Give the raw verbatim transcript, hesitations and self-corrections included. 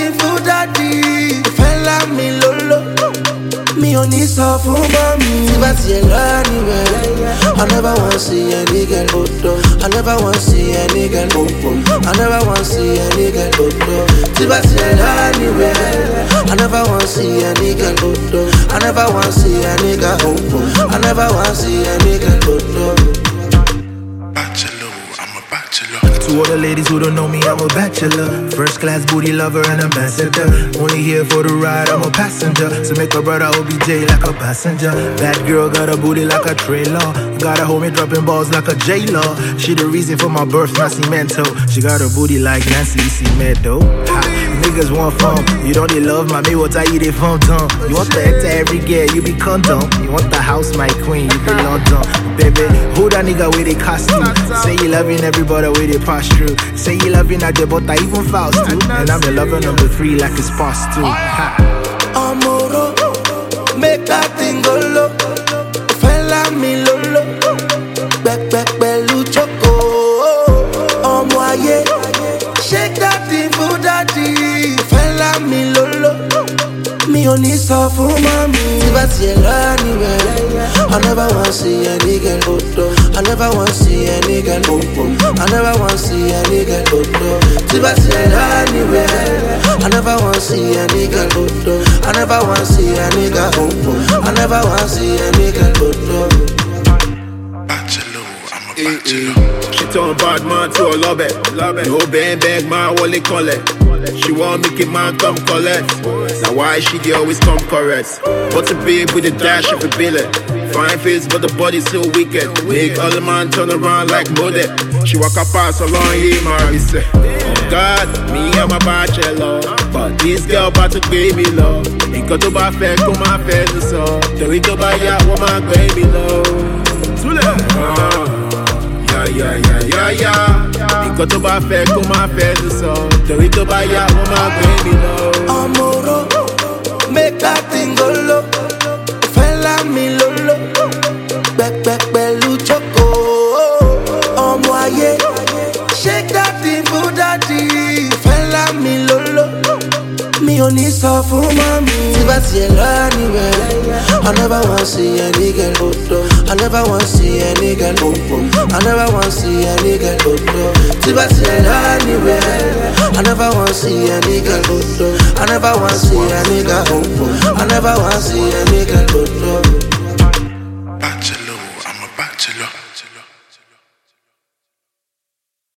for daddy. Fella me lolo. Me only suffer for mommy. If I see a lot anywhere, I never want see a nigga loto. I never want see a nigga loto. I never want see a nigga loto. If I see a lot anywhere, I never want see a nigga loto. I never want see a nigga loto. I never want see a nigga loto. To all the ladies who don't know me, I'm a bachelor. First class booty lover and ambassador. Only here for the ride, I'm a passenger. So make a brother O B J like a passenger. That girl got a booty like a trailer. Got a homie dropping balls like a J-Law. She the reason for my birth, Nascimento. She got a booty like Nancy Cimento. Niggas want fun. You don't they love my me, what I eat it from tongue. You want the enter every girl, you be condom. You want the house, my queen, you be London. Baby, who that nigga with a costume? Say you loving everybody with a pass through. Say you loving at the but I even fast too. And I'm the lover number three like it's past two. Amoro, make that thing go low. Fella me lolo. Back back bellu choco. Omo aye, shake that thing for daddy. Fella me lolo. Me only suffer for mommy. If I see a lot anywhere, I never want see a nigga loto. I never want see a nigga loto. I never want see a nigga loto. If I see a lot anywhere, I never want see a nigga loto. I never want see a nigga loto. I never want see a nigga loto. Eh, eh. She turn bad man to a love it. No bang bang man, what they call it. She want make it man come collect. Now why she dey always come correct? But a babe with a dash of a billet. Fine face but the body so wicked. Make all the man turn around like mother. She walk up past along here, Mary say, oh God, me I'm a bachelor. But this girl about to pay me love. Because to buy fair, come my fair to saw. The way to buy ya, woman baby love. Yeah, yeah, yeah, yeah. Because to buy fair, come my fair to saw. The way to buy ya, woman baby love. Amoro, make that thing go low. Fella me lolo. Back back bellu choco. Omo aye, shake that thing for daddy. Fella me lolo. Me only suffer for mommy. If I see a lot anywhere, I never want see a nigga loto. I never want see a nigga loto. I never want see a nigga loto. If I see a lot anywhere, I never want see a nigga loto. I never want see a nigga loto. I never want see a nigga loto. Bachelor, I'm a bachelor.